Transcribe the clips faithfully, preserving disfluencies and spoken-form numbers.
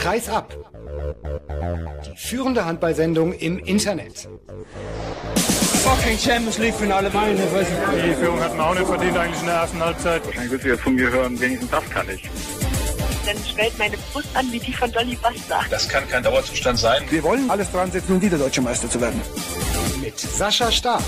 Kreis ab. Die führende Handballsendung im Internet. Fucking Champions League Finale meine. Die Führung hatten wir auch nicht verdient eigentlich in der ersten Halbzeit. Wahrscheinlich wird sie jetzt von mir hören, wenigstens das kann ich. Dann schwellt meine Brust an wie die von Dolly Buster. Das kann kein Dauerzustand sein. Wir wollen alles dran setzen, um wieder Deutscher Meister zu werden. Mit Sascha Staat.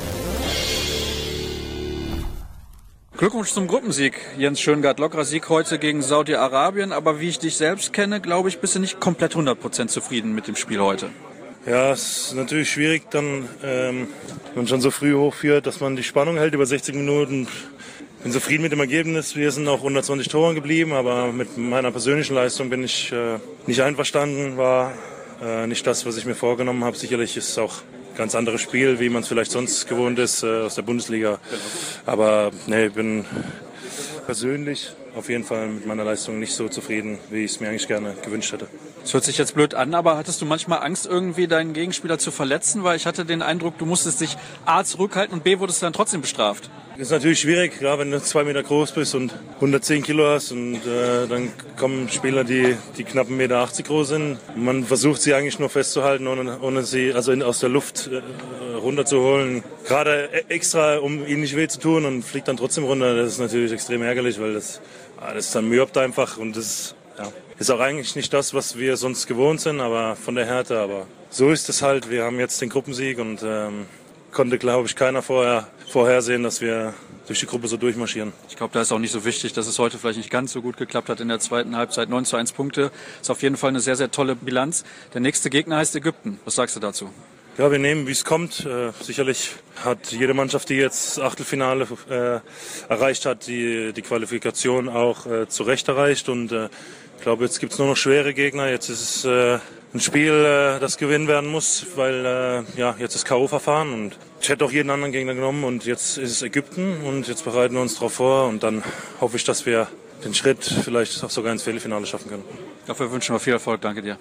Glückwunsch zum Gruppensieg, Jens Schöngard. Lockerer Sieg heute gegen Saudi-Arabien. Aber wie ich dich selbst kenne, glaube ich, bist du nicht komplett hundert Prozent zufrieden mit dem Spiel heute. Ja, es ist natürlich schwierig, dann, ähm, wenn man schon so früh hochführt, dass man die Spannung hält über sechzig Minuten. Ich bin zufrieden mit dem Ergebnis. Wir sind auch hundertzwanzig Toren geblieben, aber mit meiner persönlichen Leistung bin ich äh, nicht einverstanden. War äh, nicht das, was ich mir vorgenommen habe. Sicherlich ist es auch ein ganz anderes Spiel, wie man es vielleicht sonst gewohnt ist äh, aus der Bundesliga. Aber nee, ich bin persönlich auf jeden Fall mit meiner Leistung nicht so zufrieden, wie ich es mir eigentlich gerne gewünscht hätte. Das hört sich jetzt blöd an, aber hattest du manchmal Angst, irgendwie deinen Gegenspieler zu verletzen? Weil ich hatte den Eindruck, du musstest dich A zurückhalten und B wurdest du dann trotzdem bestraft. Das ist natürlich schwierig, ja, wenn du zwei Meter groß bist und hundertzehn Kilo hast und äh, dann kommen Spieler, die, die knapp eins Komma achtzig Meter groß sind. Man versucht sie eigentlich nur festzuhalten, ohne, ohne sie also in, aus der Luft äh, runterzuholen. Gerade extra, um ihnen nicht weh zu tun und fliegt dann trotzdem runter. Das ist natürlich extrem ärgerlich, weil das, das dann mürbt einfach und das ja, ist auch eigentlich nicht das, was wir sonst gewohnt sind, aber von der Härte. Aber so ist es halt. Wir haben jetzt den Gruppensieg und ähm, konnte, glaube ich, keiner vorher vorhersehen, dass wir durch die Gruppe so durchmarschieren. Ich glaube, da ist auch nicht so wichtig, dass es heute vielleicht nicht ganz so gut geklappt hat in der zweiten Halbzeit. neun zu eins Punkte ist auf jeden Fall eine sehr, sehr tolle Bilanz. Der nächste Gegner heißt Ägypten. Was sagst du dazu? Ja, wir nehmen, wie es kommt. Äh, sicherlich hat jede Mannschaft, die jetzt Achtelfinale äh, erreicht hat, die, die Qualifikation auch äh, zu Recht erreicht. Und äh, ich glaube, jetzt gibt es nur noch schwere Gegner. Jetzt ist es äh, ein Spiel, äh, das gewinnen werden muss, weil äh, ja, jetzt ist K O-Verfahren. Und ich hätte auch jeden anderen Gegner genommen. Und jetzt ist es Ägypten und jetzt bereiten wir uns darauf vor. Und dann hoffe ich, dass wir den Schritt vielleicht auch sogar ins Viertelfinale schaffen können. Dafür wünschen wir viel Erfolg. Danke dir.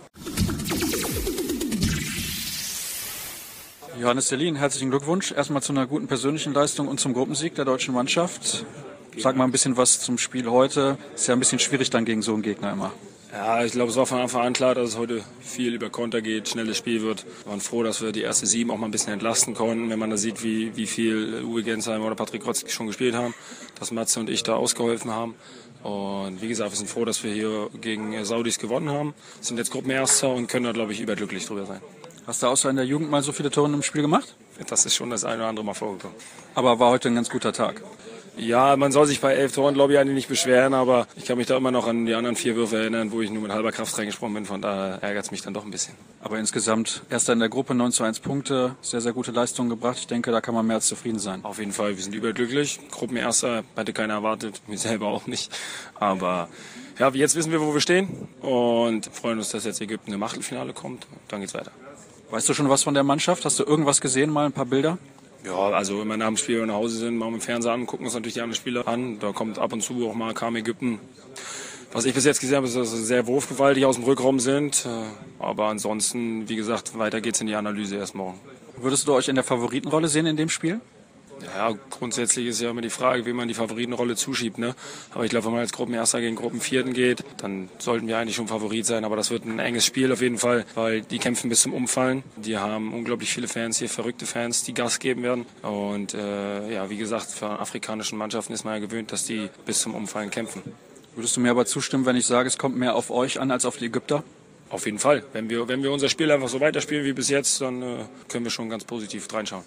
Johannes Selin, herzlichen Glückwunsch. Erstmal zu einer guten persönlichen Leistung und zum Gruppensieg der deutschen Mannschaft. Sag mal ein bisschen was zum Spiel heute. Ist ja ein bisschen schwierig dann gegen so einen Gegner immer. Ja, ich glaube, es war von Anfang an klar, dass es heute viel über Konter geht, schnelles Spiel wird. Wir waren froh, dass wir die erste sieben auch mal ein bisschen entlasten konnten, wenn man da sieht, wie, wie viel Uwe Gensheimer oder Patrick Rotzki schon gespielt haben, dass Matze und ich da ausgeholfen haben. Und wie gesagt, wir sind froh, dass wir hier gegen Saudis gewonnen haben, sind jetzt Gruppenerster und können da, glaube ich, überglücklich drüber sein. Hast du außer in der Jugend mal so viele Tore im Spiel gemacht? Das ist schon das eine oder andere Mal vorgekommen. Aber war heute ein ganz guter Tag? Ja, man soll sich bei elf Toren, glaube ich, eigentlich nicht beschweren, aber ich kann mich da immer noch an die anderen vier Würfe erinnern, wo ich nur mit halber Kraft reingesprungen bin, von daher ärgert es mich dann doch ein bisschen. Aber insgesamt erster in der Gruppe, neun zu eins Punkte, sehr, sehr gute Leistung gebracht. Ich denke, da kann man mehr als zufrieden sein. Auf jeden Fall, wir sind überglücklich. Gruppenerster hätte keiner erwartet, mir selber auch nicht. Aber ja, jetzt wissen wir, wo wir stehen und freuen uns, dass jetzt Ägypten im Achtelfinale kommt. Dann geht's weiter. Weißt du schon was von der Mannschaft? Hast du irgendwas gesehen, mal ein paar Bilder? Ja, also wenn wir nach dem Spiel nach Hause sind, machen wir im Fernseher an, gucken uns natürlich die anderen Spieler an. Da kommt ab und zu auch mal kam Ägypten. Was ich bis jetzt gesehen habe, ist, dass sie sehr wurfgewaltig aus dem Rückraum sind. Aber ansonsten, wie gesagt, weiter geht's in die Analyse erst morgen. Würdest du euch in der Favoritenrolle sehen in dem Spiel? Ja, grundsätzlich ist ja immer die Frage, wie man die Favoritenrolle zuschiebt, ne? Aber ich glaube, wenn man als Gruppenerster gegen Gruppenvierten geht, dann sollten wir eigentlich schon Favorit sein. Aber das wird ein enges Spiel auf jeden Fall, weil die kämpfen bis zum Umfallen. Die haben unglaublich viele Fans hier, verrückte Fans, die Gas geben werden. Und äh, ja, wie gesagt, für afrikanischen Mannschaften ist man ja gewöhnt, dass die bis zum Umfallen kämpfen. Würdest du mir aber zustimmen, wenn ich sage, es kommt mehr auf euch an als auf die Ägypter? Auf jeden Fall. Wenn wir, wenn wir unser Spiel einfach so weiterspielen wie bis jetzt, dann äh, können wir schon ganz positiv reinschauen.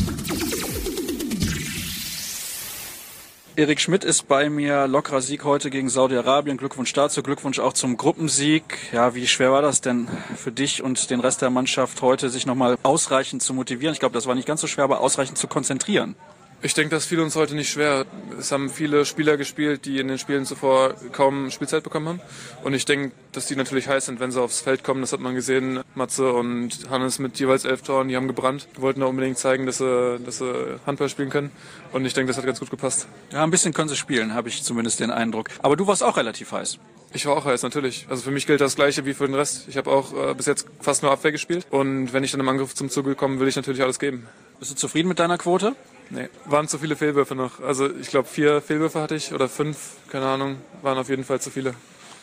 Erik Schmidt ist bei mir, lockerer Sieg heute gegen Saudi-Arabien. Glückwunsch dazu, Glückwunsch auch zum Gruppensieg. Ja, wie schwer war das denn für dich und den Rest der Mannschaft heute, sich nochmal ausreichend zu motivieren? Ich glaube, das war nicht ganz so schwer, aber ausreichend zu konzentrieren. Ich denke, das fiel uns heute nicht schwer. Es haben viele Spieler gespielt, die in den Spielen zuvor kaum Spielzeit bekommen haben. Und ich denke, dass die natürlich heiß sind, wenn sie aufs Feld kommen. Das hat man gesehen. Matze und Hannes mit jeweils elf Toren, die haben gebrannt. Die wollten auch unbedingt zeigen, dass sie, dass sie Handball spielen können. Und ich denke, das hat ganz gut gepasst. Ja, ein bisschen können sie spielen, habe ich zumindest den Eindruck. Aber du warst auch relativ heiß. Ich war auch heiß, natürlich. Also für mich gilt das Gleiche wie für den Rest. Ich habe auch äh, bis jetzt fast nur Abwehr gespielt. Und wenn ich dann im Angriff zum Zuge komme, will ich natürlich alles geben. Bist du zufrieden mit deiner Quote? Nee, waren zu viele Fehlwürfe noch. Also ich glaube vier Fehlwürfe hatte ich oder fünf, keine Ahnung, waren auf jeden Fall zu viele.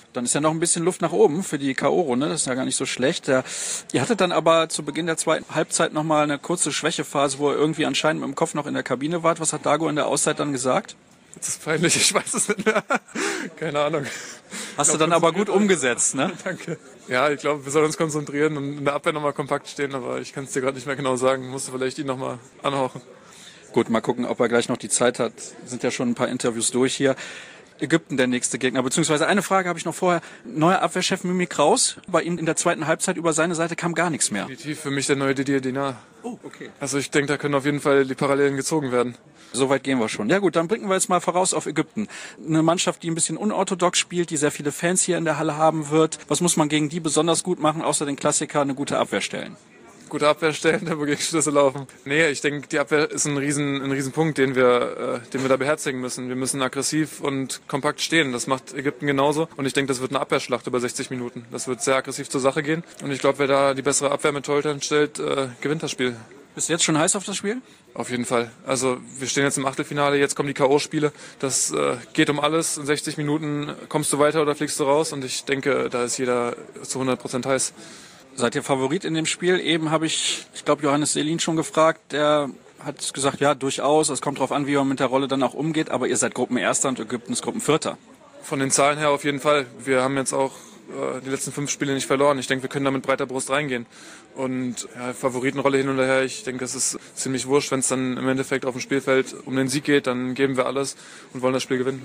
Dann ist ja noch ein bisschen Luft nach oben für die K O-Runde. Das ist ja gar nicht so schlecht. Ja, ihr hattet dann aber zu Beginn der zweiten Halbzeit nochmal eine kurze Schwächephase, wo ihr irgendwie anscheinend mit dem Kopf noch in der Kabine wart. Was hat Dago in der Auszeit dann gesagt? Das ist peinlich, ich weiß es nicht mehr. Keine Ahnung. Hast du dann aber gut umgesetzt, ne? Danke. Ja, ich glaube, wir sollen uns konzentrieren und in der Abwehr nochmal kompakt stehen, aber ich kann es dir gerade nicht mehr genau sagen. Musst du vielleicht ihn nochmal anhauchen. Gut, mal gucken, ob er gleich noch die Zeit hat. Sind ja schon ein paar Interviews durch hier. Ägypten der nächste Gegner, beziehungsweise eine Frage habe ich noch vorher. Neuer Abwehrchef Mimi Kraus, bei ihm in der zweiten Halbzeit über seine Seite kam gar nichts mehr. Definitiv für mich der neue Didier Dinar. Oh, okay. Also ich denke, da können auf jeden Fall die Parallelen gezogen werden. Soweit gehen wir schon. Ja gut, dann blicken wir jetzt mal voraus auf Ägypten. Eine Mannschaft, die ein bisschen unorthodox spielt, die sehr viele Fans hier in der Halle haben wird. Was muss man gegen die besonders gut machen, außer den Klassiker eine gute Abwehr stellen? Gute Abwehr stellen, aber gegen Schlüsse laufen. Nee, ich denke, die Abwehr ist ein riesen, ein riesen Punkt, den wir, äh, den wir da beherzigen müssen. Wir müssen aggressiv und kompakt stehen. Das macht Ägypten genauso. Und ich denke, das wird eine Abwehrschlacht über sechzig Minuten. Das wird sehr aggressiv zur Sache gehen. Und ich glaube, wer da die bessere Abwehr mit Torhütern stellt, äh, gewinnt das Spiel. Bist du jetzt schon heiß auf das Spiel? Auf jeden Fall. Also wir stehen jetzt im Achtelfinale, jetzt kommen die K O-Spiele. Das äh, geht um alles. In sechzig Minuten kommst du weiter oder fliegst du raus. Und ich denke, da ist jeder zu hundert Prozent heiß. Seid ihr Favorit in dem Spiel? Eben habe ich, ich glaube, Johannes Selin schon gefragt. Der hat gesagt, ja, durchaus. Es kommt darauf an, wie man mit der Rolle dann auch umgeht. Aber ihr seid Gruppenerster und Ägypten ist Gruppenvierter. Von den Zahlen her auf jeden Fall. Wir haben jetzt auch äh, die letzten fünf Spiele nicht verloren. Ich denke, wir können da mit breiter Brust reingehen. Und ja, Favoritenrolle hin und her. Ich denke, das ist ziemlich wurscht. Wenn es dann im Endeffekt auf dem Spielfeld um den Sieg geht, dann geben wir alles und wollen das Spiel gewinnen.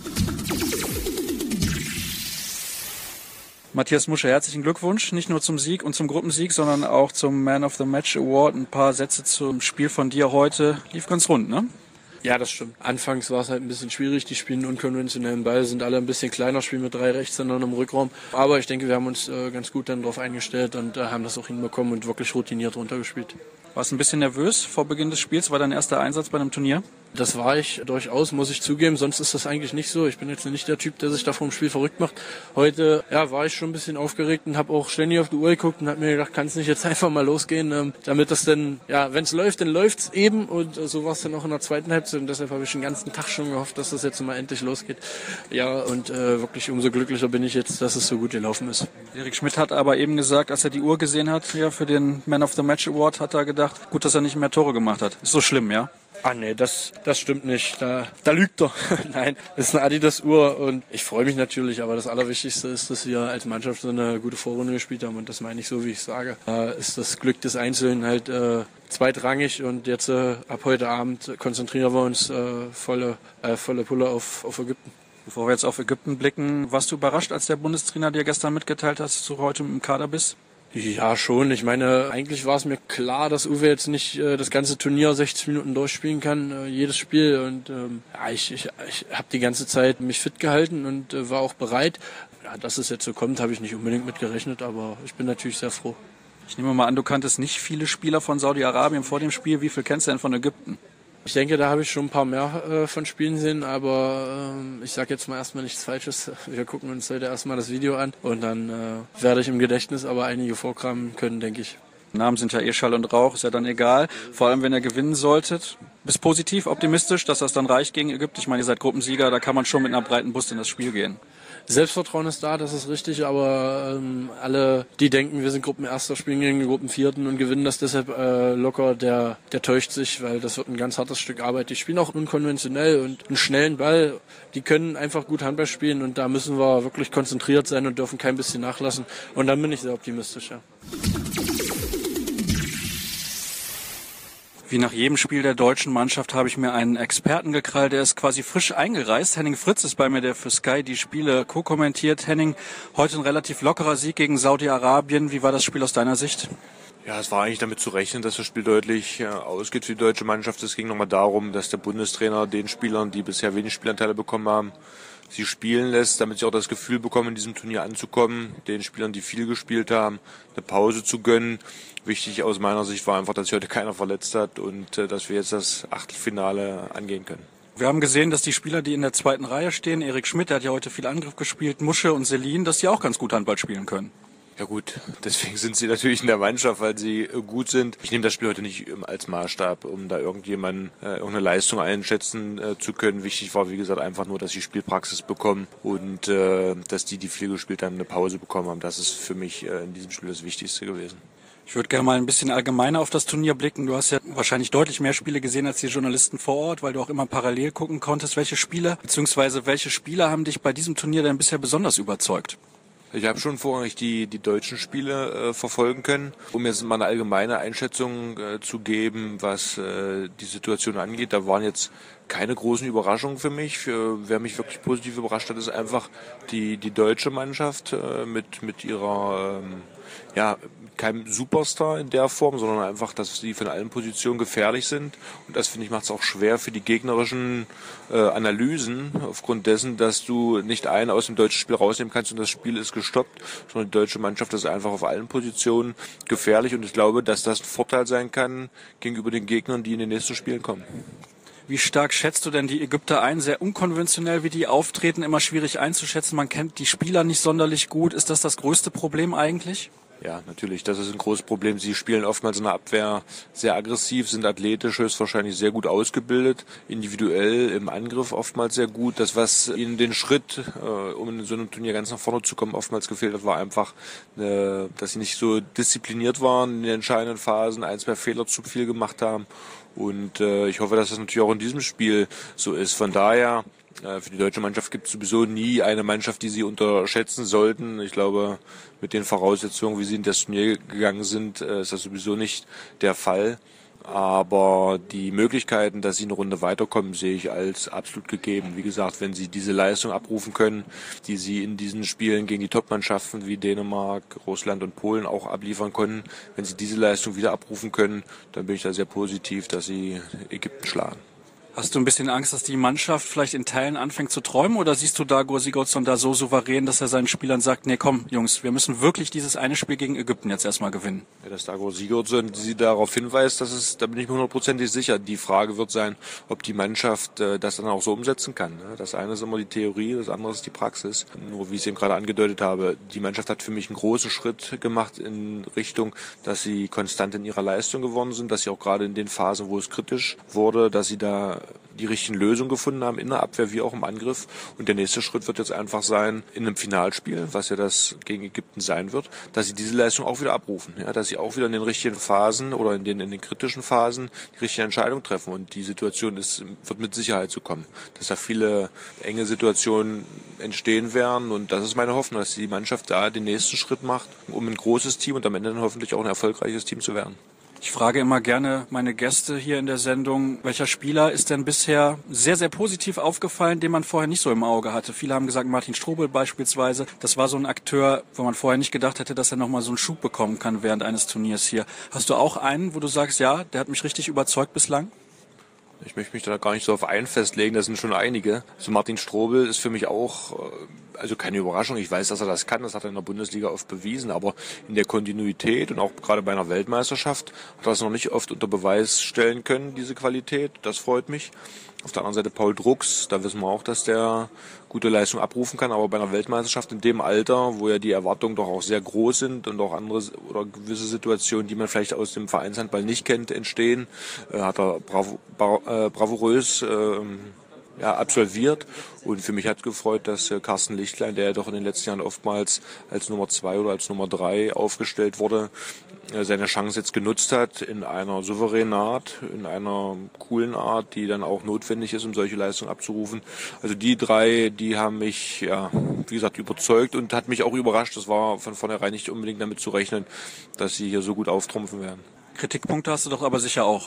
Matthias Musche, herzlichen Glückwunsch, nicht nur zum Sieg und zum Gruppensieg, sondern auch zum Man of the Match Award. Ein paar Sätze zum Spiel von dir heute. Lief ganz rund, ne? Ja, das stimmt. Anfangs war es halt ein bisschen schwierig. Die spielen einen unkonventionellen Ball, sind alle ein bisschen kleiner, spielen mit drei Rechtshändern im Rückraum. Aber ich denke, wir haben uns äh, ganz gut dann darauf eingestellt und äh, haben das auch hinbekommen und wirklich routiniert runtergespielt. Warst du ein bisschen nervös vor Beginn des Spiels? War dein erster Einsatz bei einem Turnier? Das war ich durchaus, muss ich zugeben. Sonst ist das eigentlich nicht so. Ich bin jetzt nicht der Typ, der sich da vor dem Spiel verrückt macht. Heute ja, war ich schon ein bisschen aufgeregt und habe auch ständig auf die Uhr geguckt und habe mir gedacht, kann es nicht jetzt einfach mal losgehen, ähm, damit das denn, ja, wenn es läuft, dann läuft's eben. Und äh, so war es dann auch in der zweiten Halbzeit. Und deshalb habe ich den ganzen Tag schon gehofft, dass das jetzt mal endlich losgeht. Ja, und äh, wirklich umso glücklicher bin ich jetzt, dass es so gut gelaufen ist. Erik Schmidt hat aber eben gesagt, als er die Uhr gesehen hat, ja, für den Man of the Match Award, hat er gedacht, gut, dass er nicht mehr Tore gemacht hat. Ist so schlimm, ja? Ah nee, das, das stimmt nicht. Da, da lügt er. Nein, das ist eine Adidas-Uhr und ich freue mich natürlich, aber das Allerwichtigste ist, dass wir als Mannschaft so eine gute Vorrunde gespielt haben und das meine ich so, wie ich sage. Da ist das Glück des Einzelnen halt äh, zweitrangig und jetzt äh, ab heute Abend konzentrieren wir uns äh, volle, äh, volle Pulle auf, auf Ägypten. Bevor wir jetzt auf Ägypten blicken, warst du überrascht, als der Bundestrainer dir gestern mitgeteilt hat, dass du heute im Kader bist? Ja, schon. Ich meine, eigentlich war es mir klar, dass Uwe jetzt nicht äh, das ganze Turnier sechzig Minuten durchspielen kann, äh, jedes Spiel. Und ähm, ja, ich, ich, ich habe die ganze Zeit mich fit gehalten und äh, war auch bereit. Ja, dass es jetzt so kommt, habe ich nicht unbedingt mit gerechnet, aber ich bin natürlich sehr froh. Ich nehme mal an, du kanntest nicht viele Spieler von Saudi-Arabien vor dem Spiel. Wie viel kennst du denn von Ägypten? Ich denke, da habe ich schon ein paar mehr äh, von Spielen sehen, aber ähm, ich sage jetzt mal erstmal nichts Falsches. Wir gucken uns heute erstmal das Video an und dann äh, werde ich im Gedächtnis aber einige vorkramen können, denke ich. Namen sind ja eh Schall und Rauch, ist ja dann egal. Vor allem, wenn ihr gewinnen solltet. Bist positiv, optimistisch, dass das dann reicht gegen Ägypten? Ich meine, ihr seid Gruppensieger, da kann man schon mit einer breiten Brust in das Spiel gehen. Selbstvertrauen ist da, das ist richtig, aber ähm, alle, die denken, wir sind Gruppenerster, spielen gegen die Gruppenvierten und gewinnen das deshalb äh, locker, der, der täuscht sich, weil das wird ein ganz hartes Stück Arbeit. Die spielen auch unkonventionell und einen schnellen Ball, die können einfach gut Handball spielen und da müssen wir wirklich konzentriert sein und dürfen kein bisschen nachlassen und dann bin ich sehr optimistisch, ja. Wie nach jedem Spiel der deutschen Mannschaft habe ich mir einen Experten gekrallt, der ist quasi frisch eingereist. Henning Fritz ist bei mir, der für Sky die Spiele co-kommentiert. Henning, heute ein relativ lockerer Sieg gegen Saudi-Arabien. Wie war das Spiel aus deiner Sicht? Ja, es war eigentlich damit zu rechnen, dass das Spiel deutlich äh, ausgeht für die deutsche Mannschaft. Es ging nochmal darum, dass der Bundestrainer den Spielern, die bisher wenig Spielanteile bekommen haben, sie spielen lässt, damit sie auch das Gefühl bekommen, in diesem Turnier anzukommen, den Spielern, die viel gespielt haben, eine Pause zu gönnen. Wichtig aus meiner Sicht war einfach, dass sich heute keiner verletzt hat und äh, dass wir jetzt das Achtelfinale angehen können. Wir haben gesehen, dass die Spieler, die in der zweiten Reihe stehen, Erik Schmidt, der hat ja heute viel Angriff gespielt, Musche und Selin, dass die auch ganz gut Handball spielen können. Ja gut, deswegen sind sie natürlich in der Mannschaft, weil sie gut sind. Ich nehme das Spiel heute nicht als Maßstab, um da irgendjemanden äh, irgendeine Leistung einschätzen äh, zu können. Wichtig war, wie gesagt, einfach nur, dass sie Spielpraxis bekommen und äh, dass die, die viel gespielt haben, eine Pause bekommen haben. Das ist für mich äh, in diesem Spiel das Wichtigste gewesen. Ich würde gerne mal ein bisschen allgemeiner auf das Turnier blicken. Du hast ja wahrscheinlich deutlich mehr Spiele gesehen als die Journalisten vor Ort, weil du auch immer parallel gucken konntest. Welche Spiele bzw. welche Spieler haben dich bei diesem Turnier denn bisher besonders überzeugt? Ich habe schon vorrangig die, die deutschen Spiele äh, verfolgen können, um jetzt mal eine allgemeine Einschätzung äh, zu geben, was äh, die Situation angeht. Da waren jetzt keine großen Überraschungen für mich. Für, wer mich wirklich positiv überrascht hat, ist einfach die, die deutsche Mannschaft äh, mit, mit ihrer, ähm, ja, keinem Superstar in der Form, sondern einfach, dass sie von allen Positionen gefährlich sind. Und das, finde ich, macht es auch schwer für die gegnerischen äh, Analysen, aufgrund dessen, dass du nicht einen aus dem deutschen Spiel rausnehmen kannst und das Spiel ist gestoppt, sondern die deutsche Mannschaft ist einfach auf allen Positionen gefährlich. Und ich glaube, dass das ein Vorteil sein kann gegenüber den Gegnern, die in den nächsten Spielen kommen. Wie stark schätzt du denn die Ägypter ein? Sehr unkonventionell, wie die auftreten, immer schwierig einzuschätzen. Man kennt die Spieler nicht sonderlich gut. Ist das das größte Problem eigentlich? Ja, natürlich, das ist ein großes Problem. Sie spielen oftmals in der Abwehr sehr aggressiv, sind athletisch, höchstwahrscheinlich sehr gut ausgebildet, individuell im Angriff oftmals sehr gut. Das, was ihnen den Schritt, äh, um in so einem Turnier ganz nach vorne zu kommen, oftmals gefehlt hat, war einfach, äh, dass sie nicht so diszipliniert waren in den entscheidenden Phasen, ein, zwei Fehler zu viel gemacht haben. Und äh, ich hoffe, dass das natürlich auch in diesem Spiel so ist. Von daher, äh, für die deutsche Mannschaft gibt es sowieso nie eine Mannschaft, die sie unterschätzen sollten. Ich glaube, mit den Voraussetzungen, wie sie in das Turnier gegangen sind, äh, ist das sowieso nicht der Fall. Aber die Möglichkeiten, dass sie eine Runde weiterkommen, sehe ich als absolut gegeben. Wie gesagt, wenn sie diese Leistung abrufen können, die sie in diesen Spielen gegen die Top-Mannschaften wie Dänemark, Russland und Polen auch abliefern können, wenn sie diese Leistung wieder abrufen können, dann bin ich da sehr positiv, dass sie Ägypten schlagen. Hast du ein bisschen Angst, dass die Mannschaft vielleicht in Teilen anfängt zu träumen, oder siehst du Dagur Sigurdsson da so souverän, dass er seinen Spielern sagt, nee komm Jungs, wir müssen wirklich dieses eine Spiel gegen Ägypten jetzt erstmal gewinnen? Ja, dass Dagur Sigurdsson sie darauf hinweist, das ist, da bin ich mir hundertprozentig sicher. Die Frage wird sein, ob die Mannschaft äh, das dann auch so umsetzen kann. Ne? Das eine ist immer die Theorie, das andere ist die Praxis. Nur wie ich es eben gerade angedeutet habe, die Mannschaft hat für mich einen großen Schritt gemacht in Richtung, dass sie konstant in ihrer Leistung geworden sind, dass sie auch gerade in den Phasen, wo es kritisch wurde, dass sie da die richtigen Lösungen gefunden haben, in der Abwehr wie auch im Angriff. Und der nächste Schritt wird jetzt einfach sein, in einem Finalspiel, was ja das gegen Ägypten sein wird, dass sie diese Leistung auch wieder abrufen. Ja, dass sie auch wieder in den richtigen Phasen oder in den, in den kritischen Phasen die richtige Entscheidung treffen. Und die Situation ist, wird mit Sicherheit so kommen, dass da viele enge Situationen entstehen werden. Und das ist meine Hoffnung, dass die Mannschaft da den nächsten Schritt macht, um ein großes Team und am Ende dann hoffentlich auch ein erfolgreiches Team zu werden. Ich frage immer gerne meine Gäste hier in der Sendung, welcher Spieler ist denn bisher sehr, sehr positiv aufgefallen, den man vorher nicht so im Auge hatte? Viele haben gesagt, Martin Strobel beispielsweise, das war so ein Akteur, wo man vorher nicht gedacht hätte, dass er nochmal so einen Schub bekommen kann während eines Turniers hier. Hast du auch einen, wo du sagst, ja, der hat mich richtig überzeugt bislang? Ich möchte mich da gar nicht so auf einen festlegen, das sind schon einige. So Martin Strobel ist für mich auch, also keine Überraschung. Ich weiß, dass er das kann, das hat er in der Bundesliga oft bewiesen, aber in der Kontinuität und auch gerade bei einer Weltmeisterschaft hat er das noch nicht oft unter Beweis stellen können, diese Qualität. Das freut mich. Auf der anderen Seite Paul Drucks, da wissen wir auch, dass der gute Leistung abrufen kann, aber bei einer Weltmeisterschaft in dem Alter, wo ja die Erwartungen doch auch sehr groß sind und auch andere oder gewisse Situationen, die man vielleicht aus dem Vereinshandball nicht kennt, entstehen, äh, hat er bravo, bra, äh, bravourös äh, ja, absolviert. Und für mich hat gefreut, dass äh, Carsten Lichtlein, der ja doch in den letzten Jahren oftmals als Nummer zwei oder als Nummer drei aufgestellt wurde, äh, seine Chance jetzt genutzt hat in einer souveränen Art, in einer coolen Art, die dann auch notwendig ist, um solche Leistungen abzurufen. Also die drei, die haben mich, ja, wie gesagt, überzeugt und hat mich auch überrascht. Das war von vornherein nicht unbedingt damit zu rechnen, dass sie hier so gut auftrumpfen werden. Kritikpunkte hast du doch aber sicher auch.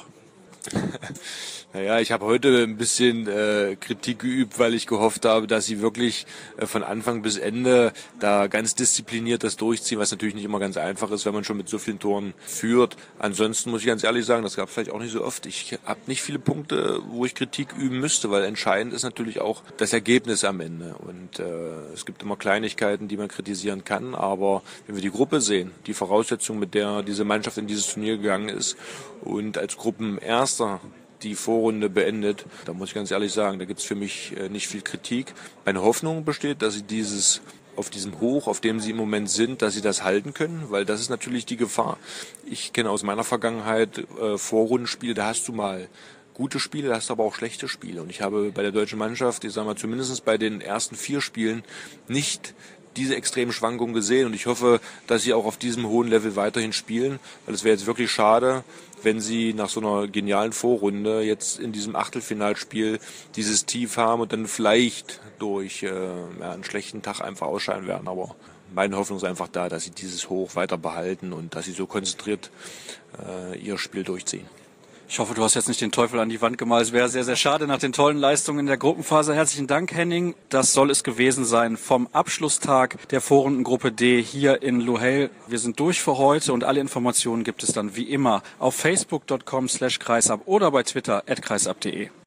Naja, ich habe heute ein bisschen äh, Kritik geübt, weil ich gehofft habe, dass sie wirklich äh, von Anfang bis Ende da ganz diszipliniert das durchziehen, was natürlich nicht immer ganz einfach ist, wenn man schon mit so vielen Toren führt. Ansonsten muss ich ganz ehrlich sagen, das gab es vielleicht auch nicht so oft. Ich habe nicht viele Punkte, wo ich Kritik üben müsste, weil entscheidend ist natürlich auch das Ergebnis am Ende. Und äh, es gibt immer Kleinigkeiten, die man kritisieren kann, aber wenn wir die Gruppe sehen, die Voraussetzung, mit der diese Mannschaft in dieses Turnier gegangen ist und als Gruppenerster die Vorrunde beendet, da muss ich ganz ehrlich sagen, da gibt es für mich äh, nicht viel Kritik. Meine Hoffnung besteht, dass sie dieses auf diesem Hoch, auf dem sie im Moment sind, dass sie das halten können, weil das ist natürlich die Gefahr. Ich kenne aus meiner Vergangenheit äh, Vorrundenspiele, da hast du mal gute Spiele, da hast du aber auch schlechte Spiele. Und ich habe bei der deutschen Mannschaft, ich sage mal zumindest bei den ersten vier Spielen, nicht diese extremen Schwankungen gesehen. Und ich hoffe, dass sie auch auf diesem hohen Level weiterhin spielen, weil es wäre jetzt wirklich schade, wenn sie nach so einer genialen Vorrunde jetzt in diesem Achtelfinalspiel dieses Tief haben und dann vielleicht durch äh, ja, einen schlechten Tag einfach ausscheiden werden. Aber meine Hoffnung ist einfach da, dass sie dieses Hoch weiter behalten und dass sie so konzentriert äh, ihr Spiel durchziehen. Ich hoffe, du hast jetzt nicht den Teufel an die Wand gemalt. Es wäre sehr, sehr schade nach den tollen Leistungen in der Gruppenphase. Herzlichen Dank, Henning. Das soll es gewesen sein vom Abschlusstag der Vorrundengruppe D hier in Luhel. Wir sind durch für heute und alle Informationen gibt es dann wie immer auf facebook punkt com slash kreisab oder bei Twitter at kreisab punkt de.